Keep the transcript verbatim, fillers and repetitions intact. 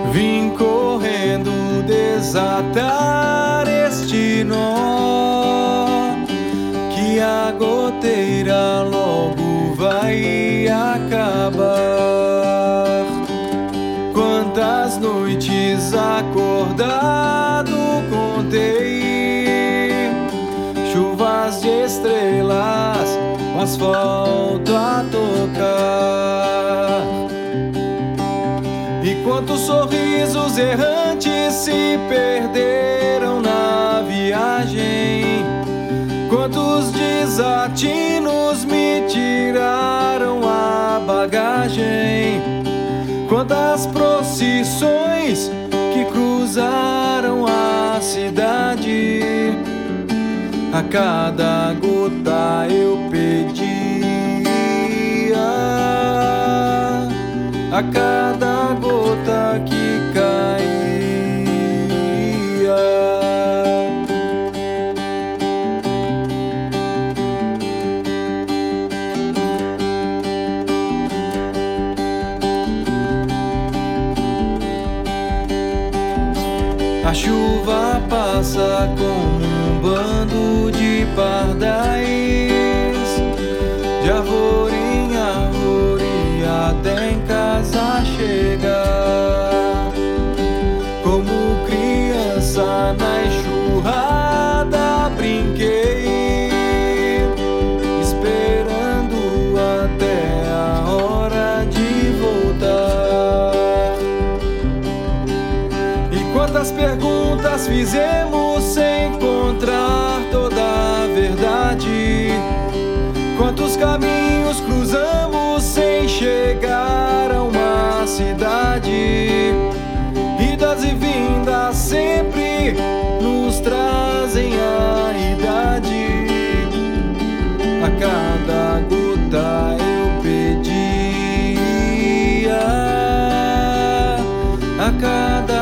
Vim correndo desatar este nó, que a goteira logo vai acabar. Quantas noites acordado contei, chuvas de estrelas, o asfalto a tocar. E quantos sorrisos errantes se perderam na viagem, quantos desatinos me tiraram a bagagem, quantas procissões que cruzaram a cidade. A cada gota eu pedia, a cada gota que caía. A chuva passa como um bando de pardais, de árvore em árvore até em casa chegar. Como criança na enxurrada brinquei, esperando até a hora de voltar. E quantas perguntas fizemos sem encontrar toda a verdade, quantos caminhos cruzamos sem chegar a uma cidade. Idas e vindas sempre nos trazem a idade. A cada gota eu pedia, a cada